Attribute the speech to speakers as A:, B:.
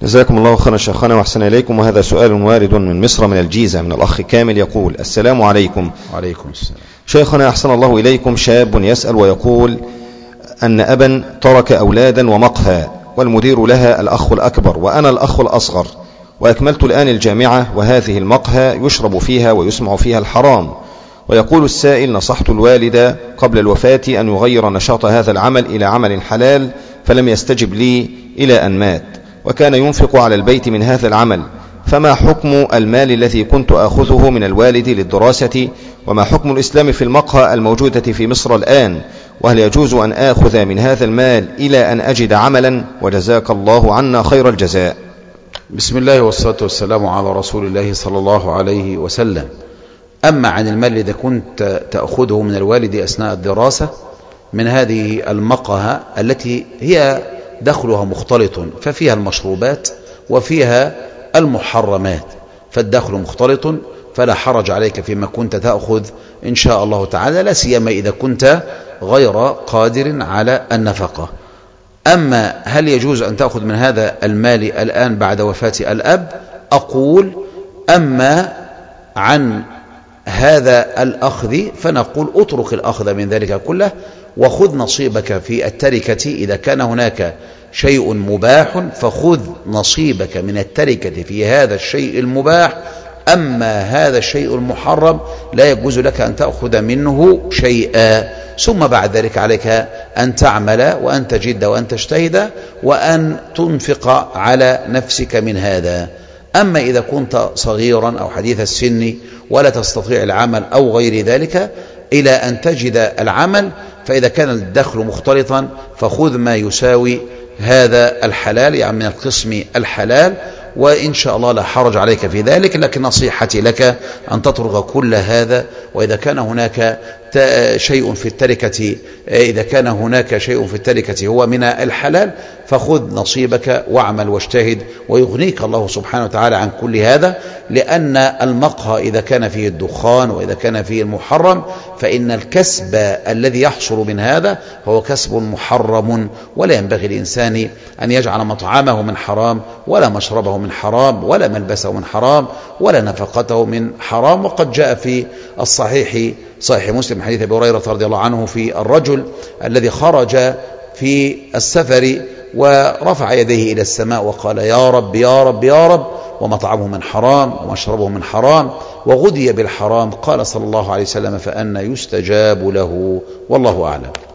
A: جزاكم الله خيرا شيخنا وأحسن إليكم. وهذا سؤال وارد من مصر من الجيزة من الأخ كامل يقول: السلام عليكم.
B: وعليكم السلام.
A: شيخنا أحسن الله إليكم، شاب يسأل ويقول أن أبا ترك أولادا ومقهى، والمدير لها الأخ الأكبر وأنا الأخ الأصغر، وأكملت الآن الجامعة، وهذه المقهى يشرب فيها ويسمع فيها الحرام. ويقول السائل: نصحت الوالد قبل الوفاة أن يغير نشاط هذا العمل إلى عمل حلال، فلم يستجب لي إلى أن مات، وكان ينفق على البيت من هذا العمل، فما حكم المال الذي كنت آخذه من الوالد للدراسة؟ وما حكم الإسلام في المقهى الموجودة في مصر الآن؟ وهل يجوز أن آخذ من هذا المال إلى أن أجد عملا؟ وجزاك الله عنا خير الجزاء.
B: بسم الله والصلاة والسلام على رسول الله صلى الله عليه وسلم. أما عن المال الذي كنت تأخذه من الوالد أثناء الدراسة من هذه المقهى التي هي دخلها مختلط، ففيها المشروبات وفيها المحرمات، فالدخل مختلط، فلا حرج عليك فيما كنت تأخذ إن شاء الله تعالى، لا سيما إذا كنت غير قادر على النفقة. أما هل يجوز أن تأخذ من هذا المال الآن بعد وفاة الأب؟ أقول: أما عن هذا الأخذ فنقول اترك الأخذ من ذلك كله، وخذ نصيبك في التركة. إذا كان هناك شيء مباح فخذ نصيبك من التركة في هذا الشيء المباح. أما هذا الشيء المحرم لا يجوز لك أن تأخذ منه شيئا، ثم بعد ذلك عليك أن تعمل وأن تجد وأن تجتهد وأن تنفق على نفسك من هذا. أما إذا كنت صغيرا أو حديث السن ولا تستطيع العمل أو غير ذلك إلى أن تجد العمل، فإذا كان الدخل مختلطا فخذ ما يساوي هذا الحلال، يعني من القسم الحلال، وإن شاء الله لا حرج عليك في ذلك. لكن نصيحتي لك أن تترك كل هذا. وإذا كان هناك شيء في التركة، إذا كان هناك شيء في التركة هو من الحلال فخذ نصيبك واعمل واجتهد، ويغنيك الله سبحانه وتعالى عن كل هذا. لأن المقهى إذا كان فيه الدخان وإذا كان فيه المحرم فإن الكسب الذي يحصل من هذا هو كسب محرم، ولا ينبغي الإنسان أن يجعل مطعمه من حرام ولا مشربه من حرام ولا ملبسه من حرام ولا نفقته من حرام. وقد جاء في الصحيح صحيح مسلم حديث أبي هريرة رضي الله عنه في الرجل الذي خرج في السفر ورفع يديه إلى السماء وقال: يا رب يا رب يا رب، ومطعمه من حرام ومشربه من حرام وغذي بالحرام. قال صلى الله عليه وسلم: فأنى يستجاب له؟ والله أعلم.